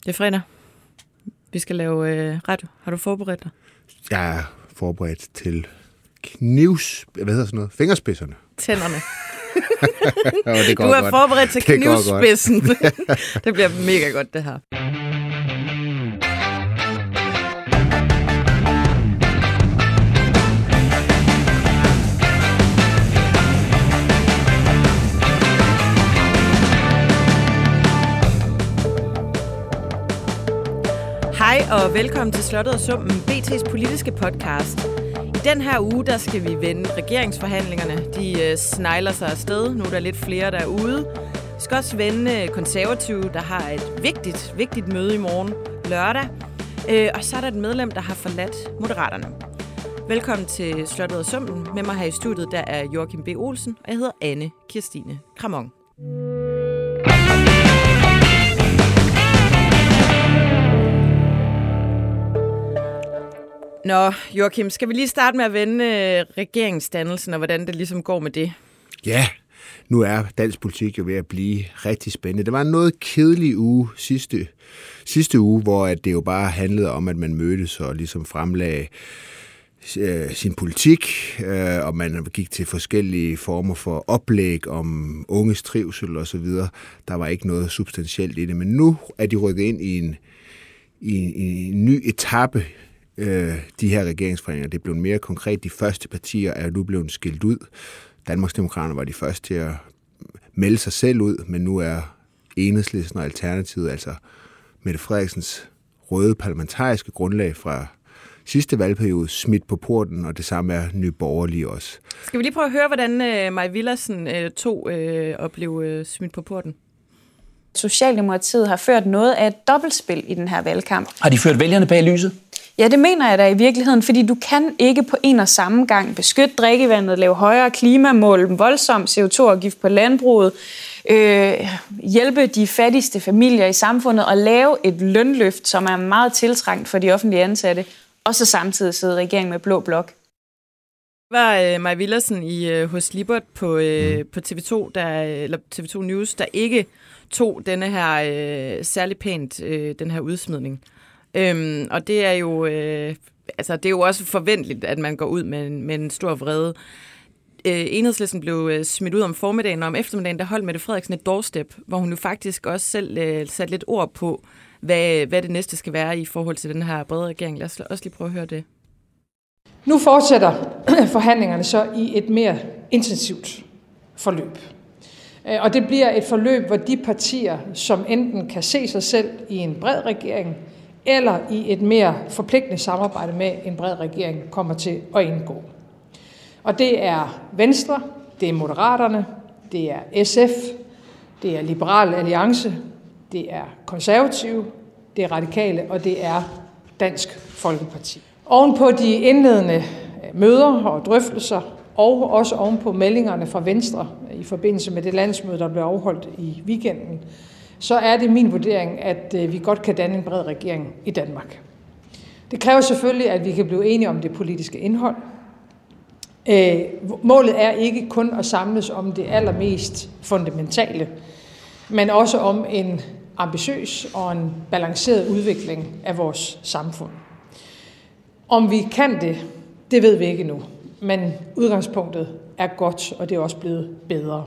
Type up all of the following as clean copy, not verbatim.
Det er fredag. Vi skal lave radio. Har du forberedt dig? Jeg er forberedt til fingerspidserne. Tænderne. Det går du er godt. forberedt til knivspidsen. Det bliver mega godt, det her. Hej og velkommen til Slottet og Sumpen, BT's politiske podcast. I den her uge, der skal vi vende regeringsforhandlingerne. De snegler sig afsted. Nu er der lidt flere derude. Vi skal også vende konservative, der har et vigtigt møde i morgen lørdag. Og så er der et medlem, der har forladt Moderaterne. Velkommen til Slottet og Sumpen. Med mig her i studiet, der er Joachim B. Olsen, og jeg hedder Anne Kirstine Kramon. Nå, Joachim, skal vi lige starte med at vende regeringsdannelsen, og hvordan det ligesom går med det? Ja, nu er dansk politik jo ved at blive rigtig spændende. Det var en noget kedelig uge sidste uge, hvor det jo bare handlede om, at man mødtes og ligesom fremlagde sin politik, og man gik til forskellige former for oplæg om unges trivsel og så videre. Der var ikke noget substantielt i det, men nu er de rykket ind i en ny etape. De her regeringsforhandlinger, det blev mere konkret. De første partier er nu blevet skilt ud. Danmarksdemokraterne var de første til at melde sig selv ud, men nu er Enhedslisten og Alternativet, altså Mette Frederiksens røde parlamentariske grundlag fra sidste valgperiode, smidt på porten, og det samme er Nye Borgerlige også. Skal vi lige prøve at høre, hvordan Mai Villadsen tog og blev smidt på porten? Socialdemokratiet har ført noget af et dobbeltspil i den her valgkamp. Har de ført vælgerne bag lyset? Ja, det mener jeg da i virkeligheden, fordi du kan ikke på en og samme gang beskytte drikkevandet, lave højere klimamål, voldsom CO2-afgift på landbruget, hjælpe de fattigste familier i samfundet og lave et lønløft, som er meget tiltrængt for de offentlige ansatte, og så samtidig sidde regeringen med blå blok. Var Mai Villadsen hos Libert på TV2, eller TV2 News, der ikke tog denne her særlig pænt, den her udsmidning. Og det er jo det er jo også forventeligt, at man går ud med en stor vrede. Enhedslisten blev smidt ud om formiddagen, og om eftermiddagen der holdt Mette Frederiksen et doorstep, hvor hun jo faktisk også selv satte lidt ord på, hvad det næste skal være i forhold til den her brede regering. Lad os også lige prøve at høre det. Nu fortsætter forhandlingerne så i et mere intensivt forløb. Og det bliver et forløb, hvor de partier, som enten kan se sig selv i en bred regering, eller i et mere forpligtende samarbejde med en bred regering, kommer til at indgå. Og det er Venstre, det er Moderaterne, det er SF, det er Liberal Alliance, det er Konservative, det er Radikale, og det er Dansk Folkeparti. Ovenpå de indledende møder og drøftelser, og også ovenpå meldingerne fra Venstre i forbindelse med det landsmøde, der blev afholdt i weekenden, så er det min vurdering, at vi godt kan danne en bred regering i Danmark. Det kræver selvfølgelig, at vi kan blive enige om det politiske indhold. Målet er ikke kun at samles om det allermest fundamentale, men også om en ambitiøs og en balanceret udvikling af vores samfund. Om vi kan det ved vi ikke endnu, men udgangspunktet er godt, og det er også blevet bedre.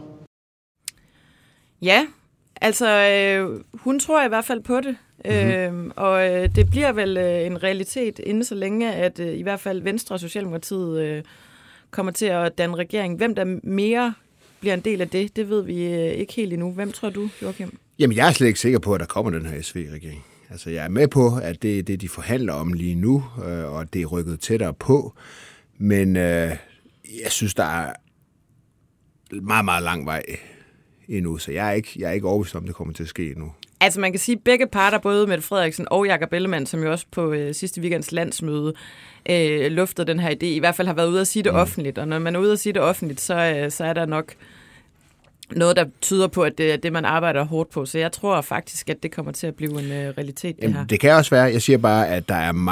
Ja, altså hun tror i hvert fald på det, og det bliver vel en realitet inden så længe, at i hvert fald Venstre og Socialdemokratiet kommer til at danne regering. Hvem der mere bliver en del af det ved vi ikke helt endnu. Hvem tror du, Joachim? Jamen, jeg er slet ikke sikker på, at der kommer den her SV-regering. Altså, jeg er med på, at det er det, de forhandler om lige nu, og det er rykket tættere på. Men jeg synes, der er meget, meget lang vej endnu, så jeg er ikke overbevist om, det kommer til at ske endnu. Altså man kan sige, at begge parter, både Mette Frederiksen og Jakob Ellemann, som jo også på sidste weekends landsmøde luftede den her idé, i hvert fald har været ude at sige det offentligt. Og når man er ude at sige det offentligt, så er der nok noget, der tyder på, at det er det, man arbejder hårdt på. Så jeg tror faktisk, at det kommer til at blive en realitet, det her. Det kan også være. Jeg siger bare, at der er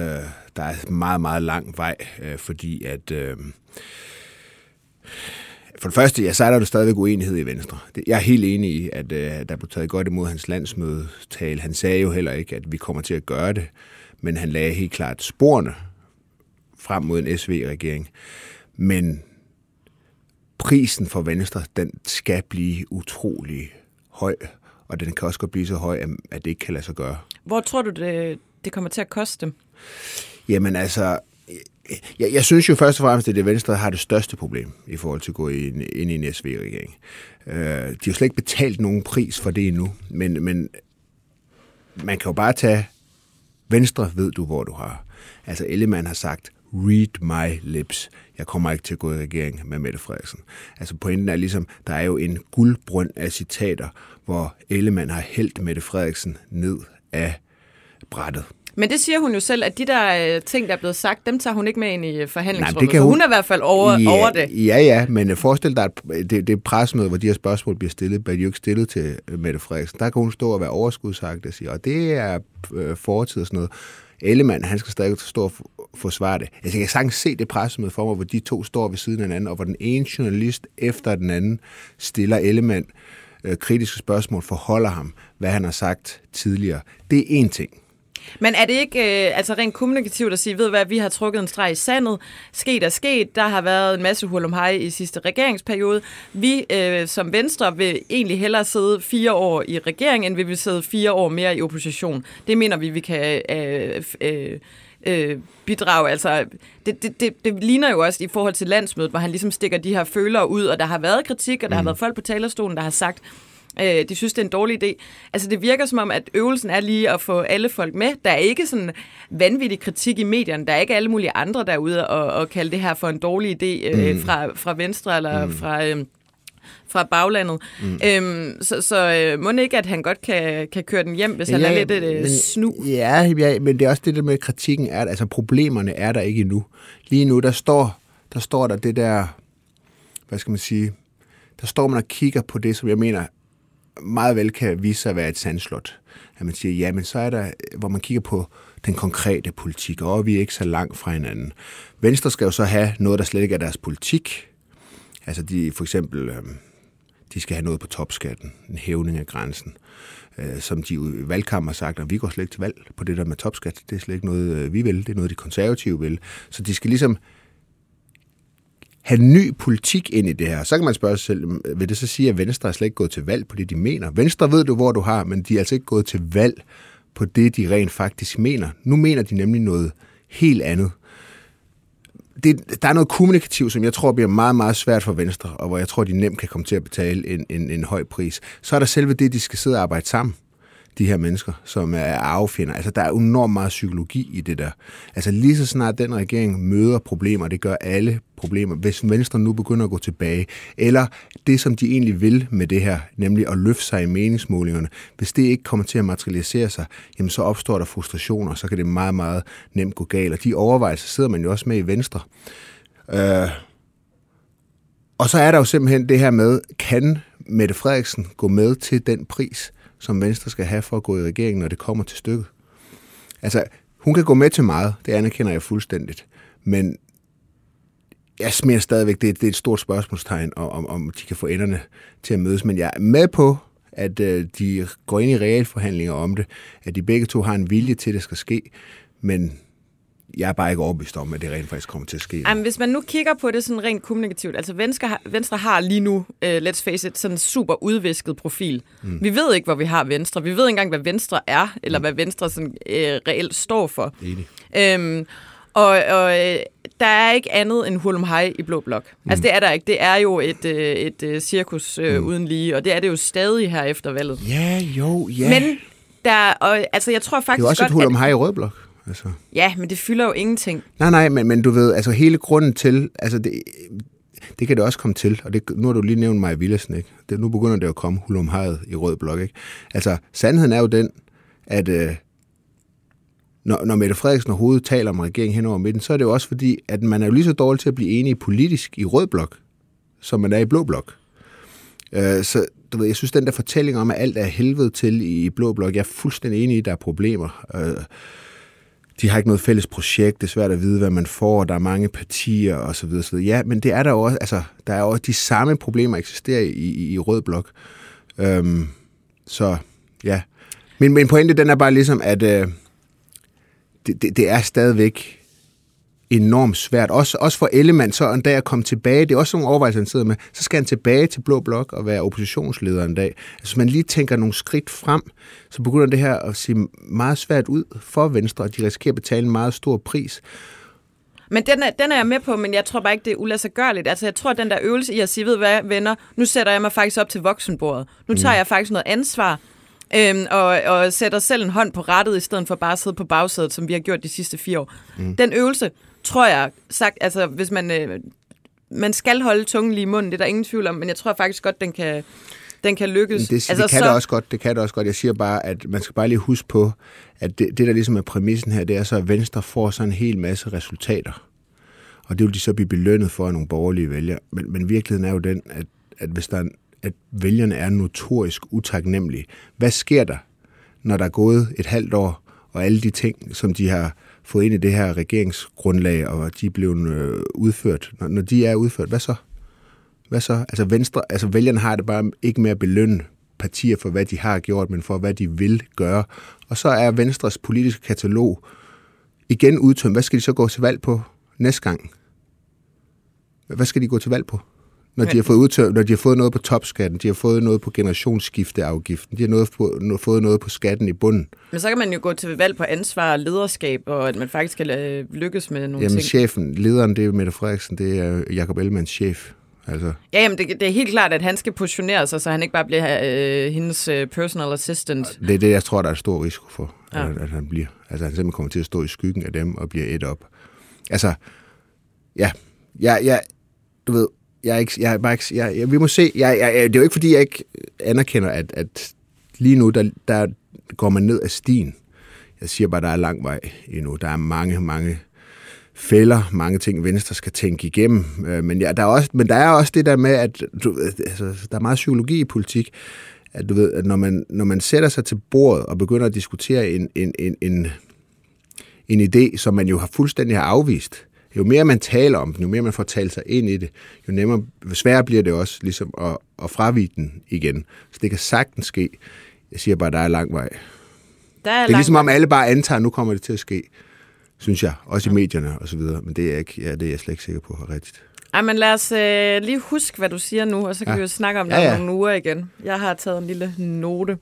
meget, meget lang vej, fordi at For det første, ja, så er der jo stadigvæk uenighed i Venstre. Jeg er helt enig i, at der blev taget godt imod hans landsmødetale. Han sagde jo heller ikke, at vi kommer til at gøre det, men han lagde helt klart sporene frem mod en SV-regering. Men prisen for Venstre, den skal blive utrolig høj, og den kan også godt blive så høj, at det ikke kan lade sig gøre. Hvor tror du, det kommer til at koste dem? Jamen altså, jeg synes jo først og fremmest, at det Venstre har det største problem i forhold til at gå ind i en SV-regering. De har jo slet ikke betalt nogen pris for det endnu, men man kan jo bare tage Venstre, ved du, hvor du har. Altså Ellemann har sagt, read my lips. Jeg kommer ikke til at gå i regering med Mette Frederiksen. Altså pointen er ligesom, der er jo en guldbrønd af citater, hvor Ellemann har hældt Mette Frederiksen ned af brættet. Men det siger hun jo selv, at de der ting, der er blevet sagt, dem tager hun ikke med ind i forhandlingsrummet. Så hun er i hvert fald over det. Ja, men forestil dig, at det pressemøde, hvor de her spørgsmål bliver stillet, bliver de jo ikke stillet til Mette Frederiksen. Der kan hun stå og være overskudsagt og sige, og det er fortid og sådan noget. Ellemann, han skal stadig stå og forsvare det. Altså, jeg kan sagtens se det pressemøde for mig, hvor de to står ved siden af hinanden, og hvor den ene journalist efter den anden stiller Ellemann kritiske spørgsmål, forholder ham, hvad han har sagt tidligere. Det er én ting. Men er det ikke altså rent kommunikativt at sige, ved hvad, vi har trukket en streg i sandet, sket er sket, der har været en masse hurlumhej i sidste regeringsperiode. Vi som Venstre vil egentlig hellere sidde 4 år i regering, end vi vil sidde 4 år mere i opposition. Det mener vi kan bidrage. Altså, det ligner jo også i forhold til landsmødet, hvor han ligesom stikker de her følere ud, og der har været kritik, og der har været folk på talerstolen, der har sagt, de synes, det er en dårlig idé. Altså, det virker som om, at øvelsen er lige at få alle folk med. Der er ikke sådan vanvittig kritik i medierne. Der er ikke alle mulige andre derude og kalde det her for en dårlig idé fra Venstre eller fra baglandet. Så må ikke, at han godt kan køre den hjem, hvis han er lidt snu. Ja, men det er også det der med kritikken. Altså, problemerne er der ikke endnu. Lige nu, der står der det der, hvad skal man sige, der står man og kigger på det, som jeg mener meget vel kan vise sig at være et sandslot. At man siger, ja, men så er der, hvor man kigger på den konkrete politik, og vi er ikke så langt fra hinanden. Venstre skal jo så have noget, der slet ikke er deres politik. Altså for eksempel, de skal have noget på topskatten, en hævning af grænsen, som de i valgkampen har sagt, at vi går slet ikke til valg på det der med topskat. Det er slet ikke noget, vi vil, det er noget, de konservative vil. Så de skal ligesom have ny politik ind i det her. Så kan man spørge sig selv, vil det så sige, at Venstre er slet ikke gået til valg på det, de mener? Venstre ved du, hvor du har, men de er altså ikke gået til valg på det, de rent faktisk mener. Nu mener de nemlig noget helt andet. Der er noget kommunikativt, som jeg tror bliver meget, meget svært for Venstre, og hvor jeg tror, de nemt kan komme til at betale en høj pris. Så er der selve det, de skal sidde og arbejde sammen, de her mennesker, som er arvefjender. Altså, der er enormt meget psykologi i det der. Altså, lige så snart den regering møder problemer, det gør alle problemer, hvis Venstre nu begynder at gå tilbage, eller det, som de egentlig vil med det her, nemlig at løfte sig i meningsmålingerne, hvis det ikke kommer til at materialisere sig, jamen så opstår der frustrationer, så kan det meget, meget nemt gå galt. Og de overvejelser sidder man jo også med i Venstre. Og så er der jo simpelthen det her med, kan Mette Frederiksen gå med til den pris, som Venstre skal have for at gå i regeringen, når det kommer til stykket. Altså, hun kan gå med til meget, det anerkender jeg fuldstændigt, men jeg smider stadigvæk, det er et stort spørgsmålstegn, om de kan få enderne til at mødes, men jeg er med på, at de går ind i realforhandlinger om det, at de begge to har en vilje til, at det skal ske, men jeg er bare ikke overbevist om, at det rent faktisk kommer til at ske. Jamen, hvis man nu kigger på det sådan rent kommunikativt, altså Venstre har lige nu, let's face it, sådan en super udvisket profil. Vi ved ikke, hvor vi har Venstre. Vi ved ikke engang, hvad Venstre er, eller hvad Venstre sådan, reelt står for. Og der er ikke andet end hurlumhej i Blå Blok. Altså, det er der ikke. Det er jo et cirkus uden lige, og det er det jo stadig her efter valget. Ja. Men altså, jeg tror faktisk det er også godt, et hurlumhej i Rød Blok. Altså. Ja, men det fylder jo ingenting. Nej, men du ved, altså hele grunden til, altså det kan det også komme til, og nu har du lige nævnt Maja Villadsen, ikke? Nu begynder det at komme hurlumhejet i Rød Blok, ikke? Altså, sandheden er jo den, at når Mette Frederiksen overhovedet taler om regeringen hen over midten, så er det jo også fordi, at man er jo lige så dårlig til at blive enige politisk i Rød Blok, som man er i Blå Blok. Så du ved, jeg synes, den der fortælling om, at alt er helvede til i Blå Blok, jeg er fuldstændig enig i, at der er problemer. de har ikke noget fælles projekt, det er svært at vide, hvad man får, der er mange partier og så videre, så videre. Ja, men det er der også, altså, der er også de samme problemer eksisterer i rød blok. Så ja. Min pointe, den er bare ligesom, at det er stadigvæk enormt svært. Også for Ellemann, så en dag at komme tilbage, det er også nogle overvejelser, han sidder med, så skal han tilbage til Blå Blok og være oppositionsleder en dag. Altså, hvis man lige tænker nogle skridt frem, så begynder det her at se meget svært ud for Venstre, og de risikerer at betale en meget stor pris. Men den er jeg med på, men jeg tror bare ikke, det er uladsiggørligt. Altså, jeg tror, at den der øvelse i at sige, ved hvad, venner, nu sætter jeg mig faktisk op til voksenbordet. Nu tager jeg faktisk noget ansvar, og sætter selv en hånd på rattet, i stedet for bare at sidde på bagsædet, som vi har gjort de sidste 4 år. Den øvelse, tror jeg, sagt, altså, hvis man skal holde tungen lige i munden, det er der ingen tvivl om, men jeg tror faktisk godt, den kan lykkes. Det kan det også godt. Jeg siger bare, at man skal bare lige huske på, at det der ligesom er præmissen her, det er så, at Venstre får så en hel masse resultater. Og det vil de så blive belønnet for af nogle borgerlige vælgere. Men virkeligheden er jo den, at hvis at vælgerne er notorisk utaknemmelige. Hvad sker der, når der er gået et halvt år, og alle de ting, som de har fået ind i det her regeringsgrundlag, og de er blevet udført, når de er udført, hvad så? Altså vælgerne har det bare ikke med at belønne partier for, hvad de har gjort, men for, hvad de vil gøre. Og så er Venstres politiske katalog igen udtømt. Hvad skal de så gå til valg på næste gang? Hvad skal de gå til valg på? Når de har fået noget på topskatten, de har fået noget på generationsskifteafgiften, de har fået noget på skatten i bunden. Men så kan man jo gå til valg på ansvar og lederskab, og at man faktisk skal lykkes med nogle ting. Chefen, lederen, det er Mette Frederiksen, det er Jakob Ellemanns chef. Altså. Ja, jamen det er helt klart, at han skal positionere sig, så han ikke bare bliver hendes personal assistant. Det er det, jeg tror, der er stor risiko for, at han bliver. Altså han simpelthen kommer til at stå i skyggen af dem og bliver et op. Altså, du ved, vi må se. Det er jo ikke, fordi jeg ikke anerkender, at lige nu, der går man ned ad stien. Jeg siger bare, der er lang vej endnu. Der er mange fælder, mange ting, Venstre skal tænke igennem. Men der er også det der med, at der er meget psykologi i politik, at du ved, at når man sætter sig til bordet og begynder at diskutere en idé, som man jo har fuldstændig afvist, jo mere man taler om den, jo mere man får talt sig ind i det, jo sværere bliver det også ligesom at fravige den igen. Så det kan sagtens ske. Jeg siger bare, der er lang vej. Det er ligesom om alle bare antager, nu kommer det til at ske, synes jeg. Også i medierne og så videre. Men det er jeg slet ikke sikker på er rigtigt. Ej, men lad os lige huske, hvad du siger nu, og så kan vi jo snakke om det om nogle uger igen. Jeg har taget en lille note.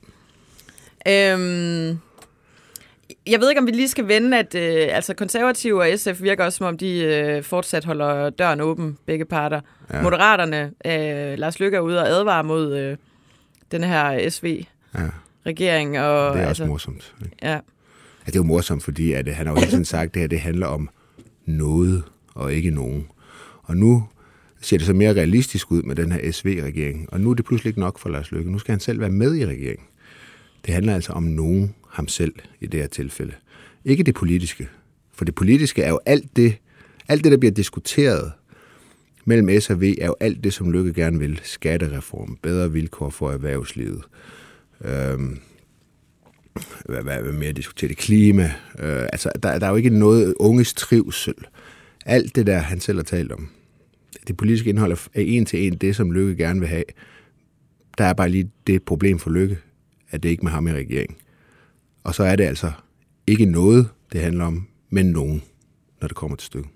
Jeg ved ikke, om vi lige skal vende, at altså Konservative og SF virker også, som om de fortsat holder døren åben, begge parter. Ja. Moderaterne, Lars Løkke er ude og advare mod den her SV-regering. Og, det er også morsomt. Ikke? Ja. Ja, det er jo morsomt, fordi at han har jo hele tiden sagt, at det her det handler om noget og ikke nogen. Og nu ser det så mere realistisk ud med den her SV-regering. Og nu er det pludselig ikke nok for Lars Løkke. Nu skal han selv være med i regeringen. Det handler altså om nogen, ham selv i det her tilfælde. Ikke det politiske. For det politiske er jo alt det, der bliver diskuteret mellem S og V, er jo alt det, som Løkke gerne vil. Skattereform, bedre vilkår for erhvervslivet. Hvad mere diskutere det? Klima. Altså, der er jo ikke noget unges trivsel. Alt det der, han selv har talt om. Det politiske indhold er en til en det, som Løkke gerne vil have. Der er bare lige det problem for Løkke, at det ikke med ham i regering. Og så er det altså ikke noget, det handler om, men nogen, når det kommer til stykket.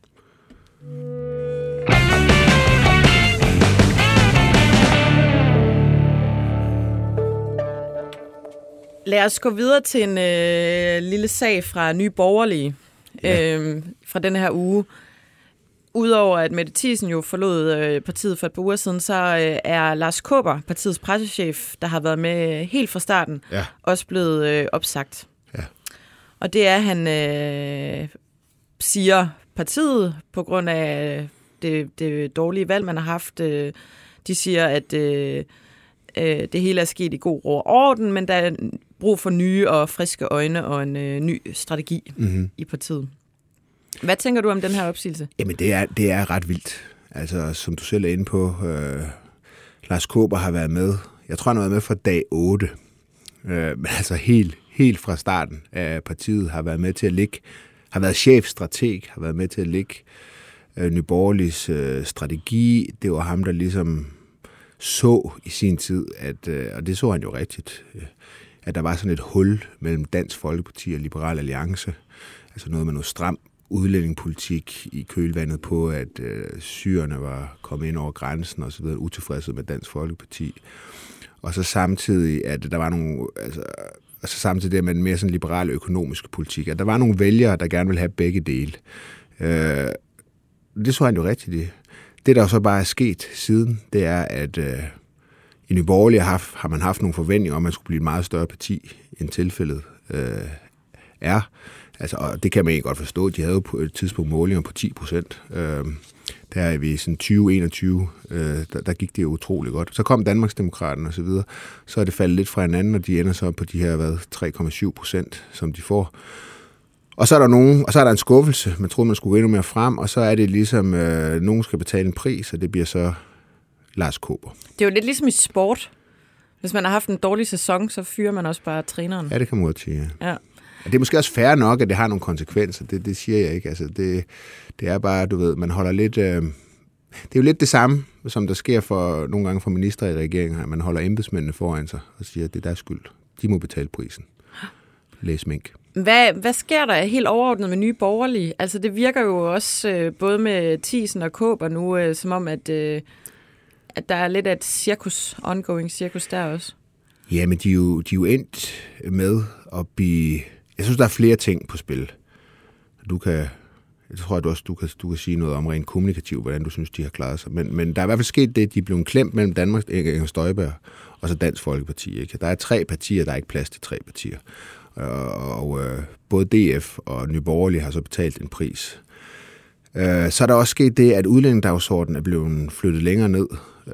Lad os gå videre til en lille sag fra Nye Borgerlige fra denne her uge. Udover at Mette Thiesen jo forlod partiet for et par uger siden, så er Lars Kaaber, partiets pressechef, der har været med helt fra starten, også blevet opsagt. Ja. Og det er, han siger partiet på grund af det dårlige valg, man har haft. De siger, at det hele er sket i god ro og orden, men der er brug for nye og friske øjne og en ny strategi i partiet. Hvad tænker du om den her opsigelse? Jamen, det er ret vildt. Altså, som du selv er inde på, Lars Kaaber har været med. Jeg tror, han har været med fra dag 8. Altså helt helt fra starten af partiet har været med til at ligge, har været chefstrateg, har været med til at ligge Nye Borgerliges strategi. Det var ham, der ligesom så i sin tid, og det så han jo rigtigt, at der var sådan et hul mellem Dansk Folkeparti og Liberal Alliance. Altså noget med noget stram udlændingepolitik i kølvandet på, at syrerne var kommet ind over grænsen og så videre, utilfredset med Dansk Folkeparti. Og så samtidig, at der var nogle, altså samtidig det med en mere sådan liberal økonomisk politik, at der var nogle vælgere, der gerne ville have begge dele. Det så han jo rigtigt i. Det, der så bare er sket siden, det er, at i Nye Borgerlige har man haft nogle forventninger om, at man skulle blive et meget større parti, end tilfældet er. Altså, og det kan man egentlig godt forstå. De havde jo på et tidspunkt målinger på 10%. Der er vi i sådan 2021, der gik det jo utrolig godt. Så kom Danmarksdemokraterne og så videre. Så er det faldet lidt fra hinanden, og de ender så på de her 3,7%, som de får. Og så er der og så er der en skuffelse. Man troede, man skulle gå endnu mere frem, og så er det ligesom, nogen skal betale en pris, og det bliver så Lars Kaaber. Det er jo lidt ligesom i sport. Hvis man har haft en dårlig sæson, så fyrer man også bare træneren. Ja, det kan man godt sige. Ja. Det er måske også fair nok, at det har nogle konsekvenser. Det siger jeg ikke. Altså, det er bare, du ved, man holder lidt... det er jo lidt det samme, som der sker for nogle gange for minister i regeringen, at man holder embedsmændene foran sig og siger, at det er deres skyld. De må betale prisen. Læs mink. Hvad sker der helt overordnet med Nye Borgerlige? Altså, det virker jo også både med Thiesen og Kaaber nu, som om, at der er lidt af et ongoing cirkus der også. Ja, men de er jo endt med at blive... Jeg synes, der er flere ting på spil. Jeg tror, at du kan sige noget om rent kommunikativt, hvordan du synes, de har klaret sig. Men der er i hvert fald sket det, de er blevet klemt mellem Danmark, Inger Støjberg og så Dansk Folkeparti. Ikke? Der er 3 partier, der er ikke plads til 3 partier. Og både DF og Nye Borgerlige har så betalt en pris. Så er der også sket det, at udlændingedagsordenen er blevet flyttet længere ned.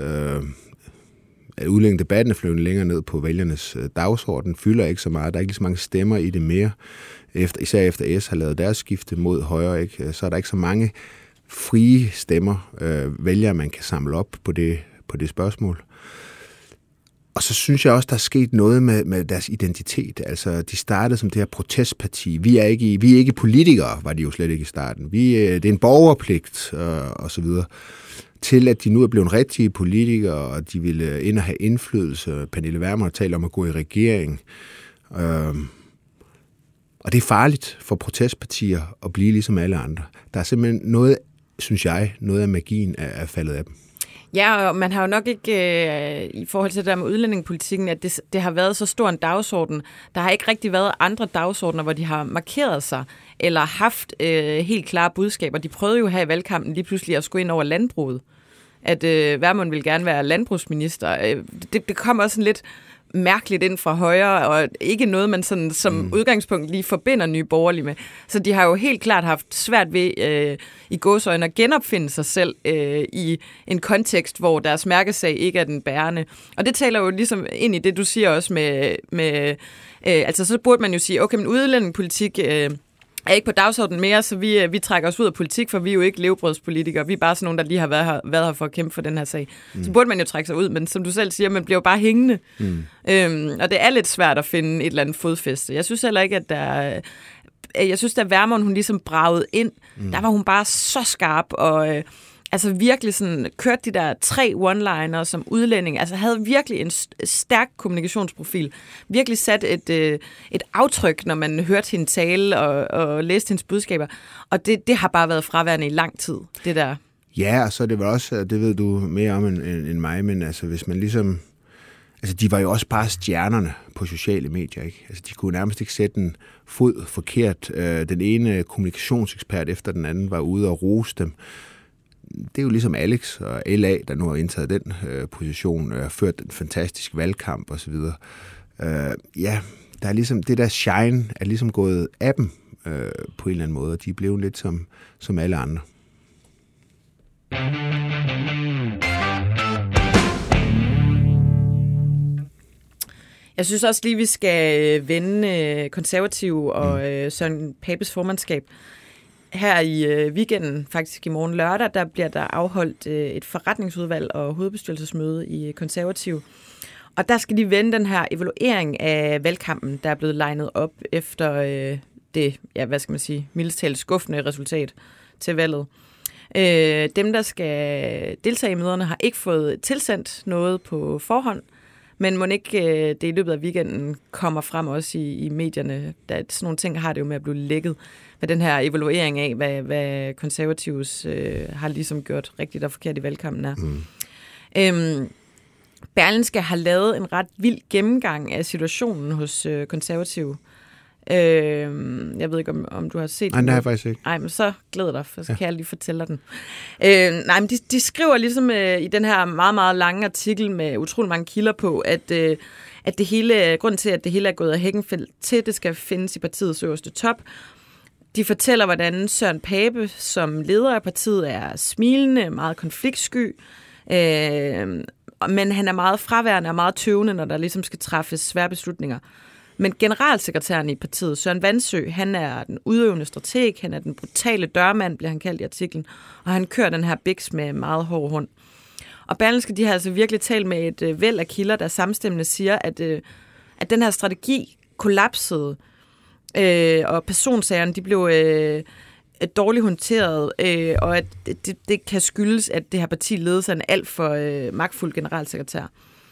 At udlændingedebatten er flyttet længere ned på vælgernes dagsorden, fylder ikke så meget. Der er ikke så mange stemmer i det mere. Især efter S har lavet deres skifte mod højre, ikke? Så er der ikke så mange frie stemmer, vælgere, man kan samle op på det spørgsmål. Og så synes jeg også, der er sket noget med deres identitet. Altså, de startede som det her protestparti. Vi er ikke politikere, var de jo slet ikke i starten. Det er en borgerpligt og så videre. Til at de nu er blevet rigtige politikere, og de ville ind og have indflydelse. Pernille Vermund taler om at gå i regering. Og det er farligt for protestpartier at blive ligesom alle andre. Der er simpelthen noget, synes jeg, noget af magien er faldet af dem. Ja, og man har jo nok ikke i forhold til det der med udlændingepolitikken, at det har været så stor en dagsorden. Der har ikke rigtig været andre dagsordener, hvor de har markeret sig, eller haft helt klare budskaber. De prøvede jo her i valgkampen lige pludselig at skulle ind over landbruget. At Vermund ville gerne være landbrugsminister. Det kom også sådan lidt mærkeligt ind fra højre, og ikke noget, man sådan, som udgangspunkt lige forbinder Nye Borgerlige med. Så de har jo helt klart haft svært ved i gåseøjne at genopfinde sig selv i en kontekst, hvor deres mærkesag ikke er den bærende. Og det taler jo ligesom ind i det, du siger også med altså så burde man jo sige, okay, men udlændingepolitik er ikke på dagsordenen mere, så vi trækker os ud af politik, for vi er jo ikke levebrødspolitikere. Vi er bare sådan nogle, der lige har været her for at kæmpe for den her sag. Så burde man jo trække sig ud, men som du selv siger, man bliver jo bare hængende. Og det er lidt svært at finde et eller andet fodfæste. Jeg synes heller ikke, at jeg synes, da Vermund, hun ligesom bragede ind, der var hun bare så skarp, og altså virkelig sådan, kørte de der 3 one-liners som udlænding, altså havde virkelig en stærk kommunikationsprofil, virkelig sat et aftryk, når man hørte hende tale og læste hendes budskaber, og det har bare været fraværende i lang tid, det der. Ja, og så det var også, det ved du mere om end mig, men altså hvis man ligesom, altså de var jo også bare stjernerne på sociale medier, ikke? Altså de kunne nærmest ikke sætte en fod forkert. Den ene kommunikationsekspert efter den anden var ude og rose dem. Det er jo ligesom Alex og LA, der nu har indtaget den position, og ført en fantastisk valgkamp osv. Ja, der er ligesom, det der shine er ligesom gået af dem på en eller anden måde, og de er blevet lidt som alle andre. Jeg synes også lige, vi skal vende konservative og Søren Papes formandskab. Her i weekenden, faktisk i morgen lørdag, der bliver der afholdt et forretningsudvalg og hovedbestyrelsesmøde i konservative. Og der skal de vende den her evaluering af valgkampen, der er blevet legnet op efter det, ja, hvad skal man sige, mildest talt skuffende resultat til valget. Dem, der skal deltage i møderne, har ikke fået tilsendt noget på forhånd, men må ikke det i løbet af weekenden kommer frem også i medierne. Sådan nogle ting har det jo med at blive lækket med den her evaluering af, hvad konservatives har ligesom gjort rigtigt og forkert i valgkampen er. Berlingske har lavet en ret vild gennemgang af situationen hos konservative. Jeg ved ikke, om du har set den. Nej, det har jeg faktisk ikke. Nej, men så glæder dig, for så kan jeg lige fortælle dig den. Nej, men de skriver ligesom i den her meget, meget lange artikel med utrolig mange kilder på, at det hele, grunden til, at det hele er gået af Heckenfeldt til, det skal findes i partiets øverste top. De fortæller, hvordan Søren Pape som leder af partiet er smilende, meget konfliktsky, men han er meget fraværende og meget tøvende, når der ligesom skal træffes svære beslutninger. Men generalsekretæren i partiet, Søren Vandsø, han er den udøvende strateg, han er den brutale dørmand, bliver han kaldt i artiklen, og han kører den her biks med meget hård hånd. Og Berlingske, de har altså virkelig talt med et væld af kilder, der samstemmende siger, at den her strategi kollapsede, og personsagerne, de blev dårligt håndteret, og at det kan skyldes, at det her parti ledes af en alt for magtfuld generalsekretær.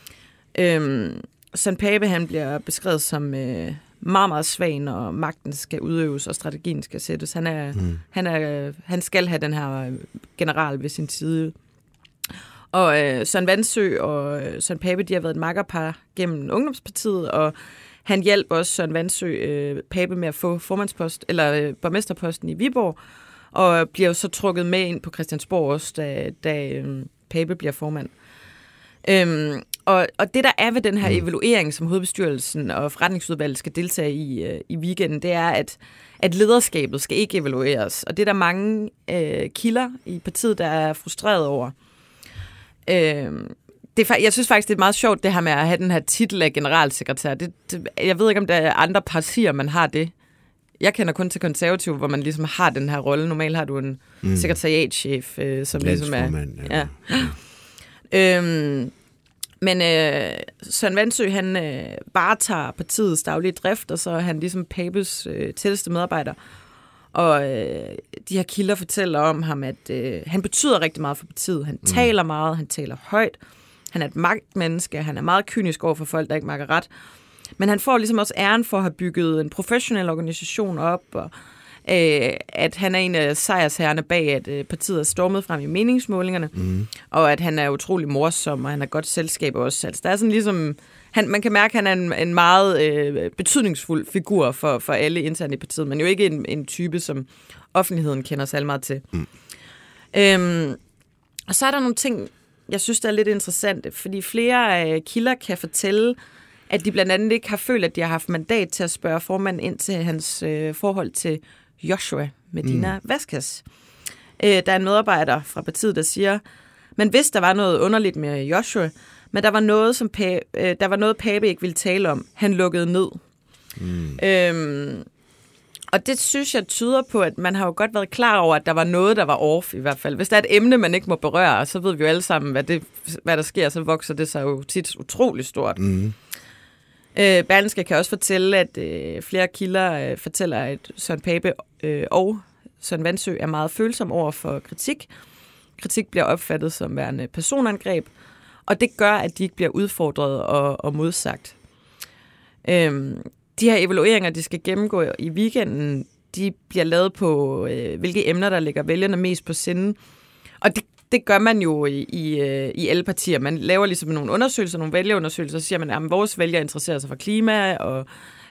Søren Pape, han bliver beskrevet som meget, meget svag, når magten skal udøves, og strategien skal sættes. Han skal have den her general ved sin side. Og Søren Vandsø og Søren Pape, de har været et makkerpar gennem Ungdomspartiet, og han hjalp også Søren Vandsø Pape med at få borgmesterposten i Viborg, og bliver jo så trukket med ind på Christiansborg også, da Pape bliver formand. Og det, der er ved den her evaluering, som hovedbestyrelsen og forretningsudvalget skal deltage i weekenden, det er, at lederskabet skal ikke evalueres. Og det er der mange kilder i partiet, der er frustreret over. Jeg synes faktisk, det er meget sjovt, det her med at have den her titel af generalsekretær. Jeg ved ikke, om der er andre partier, man har det. Jeg kender kun til konservativ, hvor man ligesom har den her rolle. Normalt har du en sekretariatschef, som ligesom er... Ja. Men Søren Vandsø, han varetager partiets daglige drift, og så er han ligesom Papes tætteste medarbejder. Og de her kilder fortæller om ham, at han betyder rigtig meget for partiet. Han taler meget, han taler højt. Han er et magtmenneske, han er meget kynisk over for folk, der ikke magter ret. Men han får ligesom også æren for at have bygget en professionel organisation op, og at han er en af sejrsherrerne bag, at partiet er stormet frem i meningsmålingerne, og at han er utrolig morsom, og han er godt selskab også. Altså, der er sådan ligesom, man kan mærke, at han er en meget betydningsfuld figur for alle internt i partiet, men jo ikke en type, som offentligheden kender sig meget til. Og så er der nogle ting, jeg synes, der er lidt interessante, fordi flere kilder kan fortælle, at de blandt andet ikke har følt, at de har haft mandat til at spørge formanden ind til hans forhold til Joshua Medina Vazquez. Der er en medarbejder fra partiet, der siger, men hvis der var noget underligt med Joshua, men der var noget, Pape ikke ville tale om. Han lukkede ned. Og det synes jeg tyder på, at man har jo godt været klar over, at der var noget, der var off i hvert fald. Hvis der er et emne, man ikke må berøre, så ved vi jo alle sammen, hvad der sker, så vokser det sig jo tit utroligt stort. Berlingske kan også fortælle, at flere kilder fortæller, at Søren Pape og Søren Vandsø er meget følsom over for kritik. Kritik bliver opfattet som værende personangreb, og det gør, at de ikke bliver udfordret og modsagt. De her evalueringer, de skal gennemgå i weekenden, de bliver lavet på, hvilke emner, der ligger vælgerne mest på sinde. Og det gør man jo i alle partier. Man laver ligesom nogle undersøgelser, nogle vælgerundersøgelser, og så siger man, at vores vælgere interesserer sig for klima og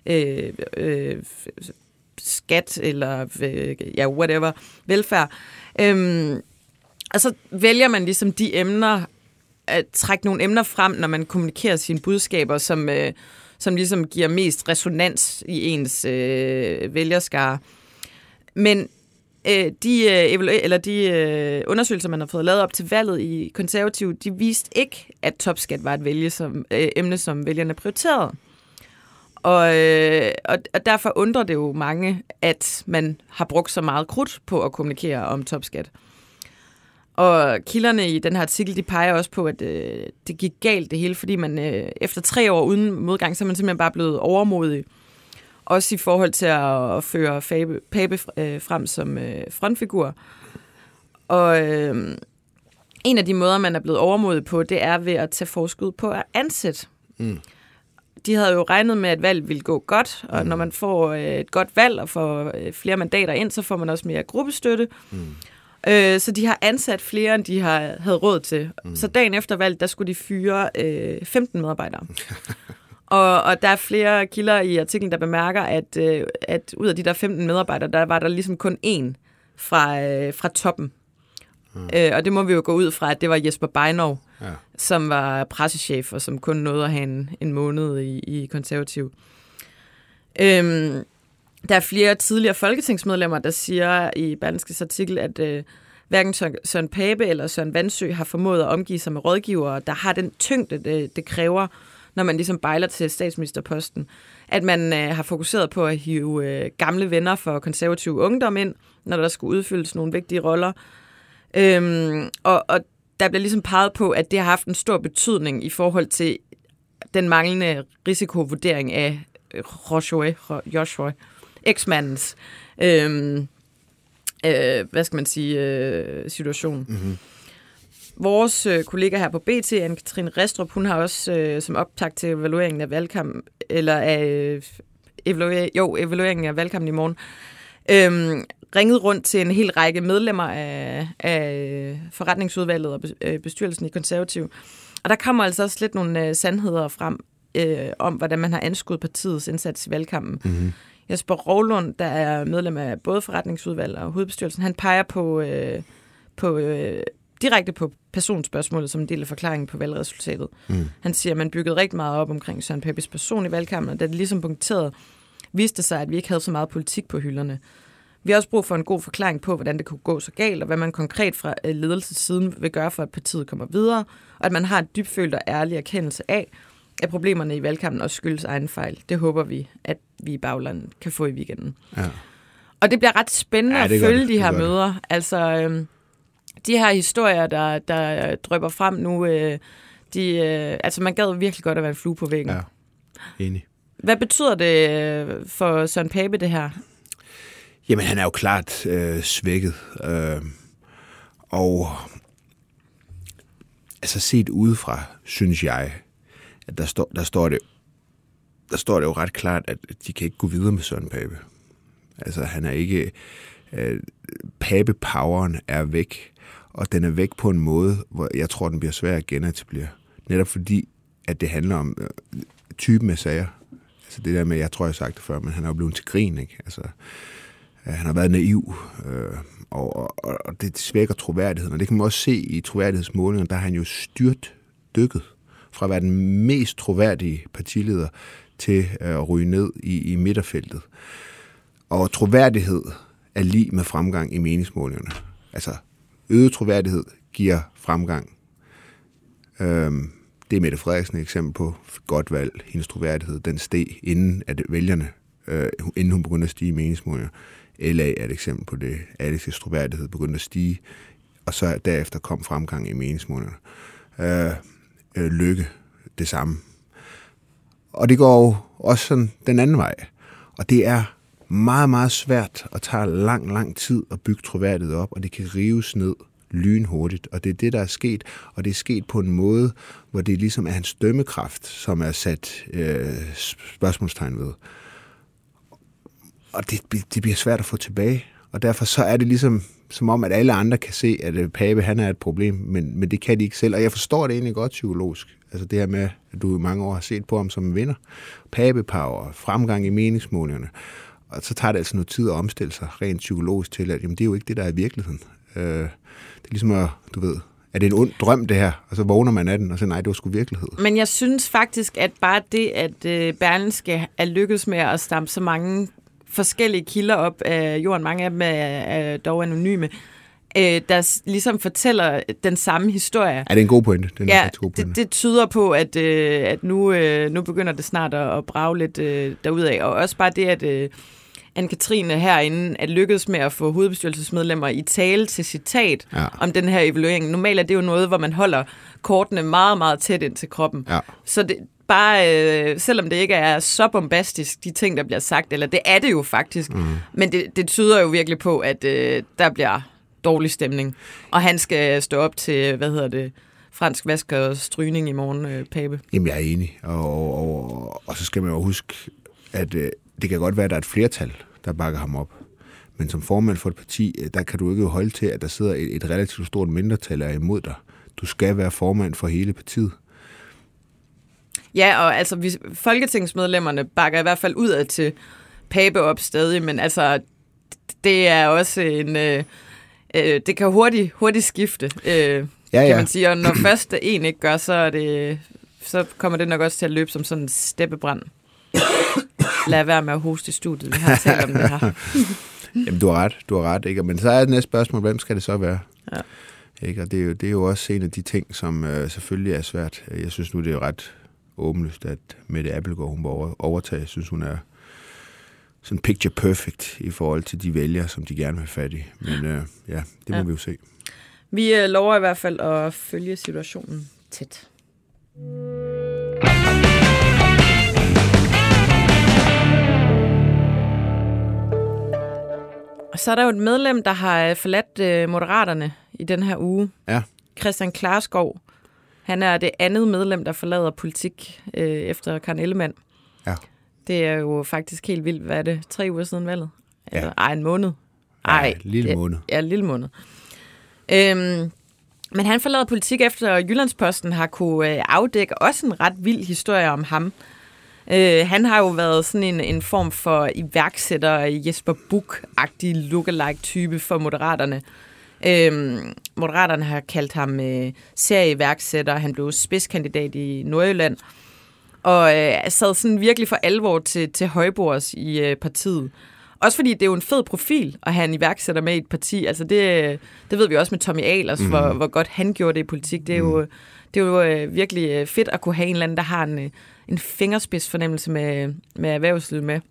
skat eller whatever, velfærd. Og så vælger man ligesom de emner, at trække nogle emner frem, når man kommunikerer sine budskaber, som ligesom giver mest resonans i ens vælgerskare. Men de undersøgelser, man har fået lavet op til valget i konservativ, de viste ikke, at topskat var et emne, som vælgerne prioriterede. Og derfor undrer det jo mange, at man har brugt så meget krudt på at kommunikere om topskat. Og kilderne i den her artikel, de peger også på, at det gik galt det hele, fordi man efter 3 år uden modgang, så er man simpelthen bare blevet overmodig. Også i forhold til at føre Pape frem som frontfigur. Og en af de måder, man er blevet overmodig på, det er ved at tage forskud på at ansætte. De havde jo regnet med, at valget ville gå godt, og når man får et godt valg og får flere mandater ind, så får man også mere gruppestøtte. Så de har ansat flere, end de havde råd til. Så dagen efter valget, der skulle de fyre 15 medarbejdere. Og der er flere kilder i artiklen, der bemærker, at ud af de der 15 medarbejdere, der var der ligesom kun én fra toppen. Og det må vi jo gå ud fra, at det var Jesper Beinov, som var pressechef, og som kun nåede at have en måned i Konservativ. Der er flere tidligere folketingsmedlemmer, der siger i Berlingskes artikel, at hverken Søren Pape eller Søren Vandsø har formået at omgive sig med rådgivere, der har den tyngde, det kræver, når man ligesom bejler til statsministerposten. At man har fokuseret på at hive gamle venner for konservativ ungdom ind, når der skulle udfyldes nogle vigtige roller. Og der bliver ligesom peget på, at det har haft en stor betydning i forhold til den manglende risikovurdering af Joshua, eksmandens situation. Mm-hmm. Vores kollega her på BT, Anne-Katrine Restrup, hun har også som optakt til evalueringen af valgkampen, evalueringen af valgkampen i morgen, ringet rundt til en hel række medlemmer af forretningsudvalget og bestyrelsen i Konservativ. Og der kommer altså også lidt nogle sandheder frem om, hvordan man har anskudt partiets indsats i valgkampen. Mm-hmm. Jesper Rovlund, der er medlem af både forretningsudvalget og hovedbestyrelsen, han peger direkte på personspørgsmålet som en del af forklaringen på valgresultatet. Mm. Han siger, at man byggede rigtig meget op omkring Søren Papes person i valgkampen, og da det ligesom punkterede, viste sig, at vi ikke havde så meget politik på hylderne. Vi har også brug for en god forklaring på, hvordan det kunne gå så galt, og hvad man konkret fra ledelsessiden vil gøre for, at partiet kommer videre, og at man har et dybfølt og ærlig erkendelse af, at problemerne i valgkampen også skyldes egen fejl. Det håber vi, at vi i baglandet kan få i weekenden. Ja. Og det bliver ret spændende at følge de her møder. Altså, de her historier, der drypper frem nu, altså man gad virkelig godt at være en flue på væggen. Ja, enig. Hvad betyder det for Søren Pape, det her? Jamen, han er jo klart svækket. Og altså set udefra, synes jeg, at der står det jo ret klart, at de kan ikke gå videre med Søren Pape. Altså, han er ikke... Pape-poweren er væk, og den er væk på en måde, hvor jeg tror, den bliver svær at genetablere. Netop fordi, at det handler om typen af sager. Altså det der med, jeg tror, jeg har sagt det før, men han er jo blevet til grin, ikke? Altså, han har været naiv, og det svækker troværdigheden. Og det kan man også se i troværdighedsmålingen, der har han jo styrt dykket fra at være den mest troværdige partileder til at ryge ned i midterfeltet. Og troværdighed er lig med fremgang i meningsmålingerne. Altså, øget troværdighed giver fremgang. Det er Mette Frederiksen et eksempel på godt valg. Hendes troværdighed, den steg inden at vælgerne, inden hun begyndte at stige i meningsmålinger. LA er et eksempel på det. Alex' troværdighed begyndte at stige, og så derefter kom fremgang i meningsmålingerne. Lykke, det samme. Og det går jo også sådan den anden vej. Og det er meget, meget svært og tager lang tid at bygge troværdighed op, og det kan rives ned lynhurtigt. Og det er det, der er sket, og det er sket på en måde, hvor det ligesom er hans dømmekraft, som er sat spørgsmålstegn ved. Og det bliver svært at få tilbage. Og derfor så er det ligesom som om, at alle andre kan se, at Pape han er et problem, men det kan de ikke selv. Og jeg forstår det egentlig godt psykologisk. Altså det her med, at du i mange år har set på ham som en vinder. Pape-power, fremgang i meningsmålingerne. Og så tager det altså noget tid at omstille sig rent psykologisk til, at jamen, det er jo ikke det, der er virkeligheden. Det er ligesom at, du ved, er det en ond drøm det her? Og så vågner man af den, og så nej, det var sgu virkelighed. Men jeg synes faktisk, at bare det, at Berlingske er lykkedes med at stampe så mange forskellige kilder op af jorden, mange af dem er dog anonyme, der ligesom fortæller den samme historie. Er det en god pointe? Det tyder på, at nu begynder det snart at brage lidt derudad. Og også bare det, Anne-Katrine herinde er lykkedes med at få hovedbestyrelsesmedlemmer i tale til citat om den her evaluering. Normalt er det jo noget, hvor man holder kortene meget, meget tæt ind til kroppen. Ja. Så det, bare, selvom det ikke er så bombastisk, de ting, der bliver sagt, eller det er det jo faktisk, men det tyder jo virkelig på, at der bliver dårlig stemning. Og han skal stå op til, fransk vask og strygning i morgen, Pape. Jamen, jeg er enig. Og så skal man jo huske, at det kan godt være, at der er et flertal, der bakker ham op. Men som formand for et parti, der kan du ikke holde til, at der sidder et relativt stort mindretal er imod dig. Du skal være formand for hele partiet. Ja, og altså, folketingsmedlemmerne bakker i hvert fald udad til Pape op stadig, men altså, det er også en... det kan hurtigt skifte, kan man sige. Og når først en ikke gør, så kommer det nok også til at løbe som sådan en steppebrand. Lad være med at hoste i studiet. Vi har talt om det her. Jamen, du har ret. Ikke? Men så er det næste spørgsmål, hvem skal det så være? Ja. Ikke? Og det er jo også en af de ting, som selvfølgelig er svært. Jeg synes nu, det er ret åbenlyst, at Mette Abildgaard, hun må overtage. Jeg synes, hun er sådan picture perfect i forhold til de vælgere, som de gerne vil have fat i. Men det må vi jo se. Vi lover i hvert fald at følge situationen tæt. Og så er der jo et medlem, der har forladt Moderaterne i den her uge. Ja. Christian Klarskov. Han er det andet medlem, der forlader politik efter Karen Ellemann. Ja. Det er jo faktisk helt vildt. Hvad er det? 3 uger siden valget? Ja. En måned? Lille måned. Ja, lille måned. Men han forlader politik efter Jyllandsposten har kunne afdække også en ret vild historie om ham. Han har jo været sådan en form for iværksætter, Jesper Buch-agtig lookalike-type for Moderaterne. Moderaterne har kaldt ham serieiværksætter. Han blev spidskandidat i Nordjylland. Og sad sådan virkelig for alvor til højbords i partiet. Også fordi det er jo en fed profil at have en iværksætter med i et parti. Altså det ved vi også med Tommy Ahlers, hvor godt han gjorde det i politik. Det er jo virkelig fedt at kunne have en eller anden, der har en fingerspidsfornemmelse med erhvervslivet med.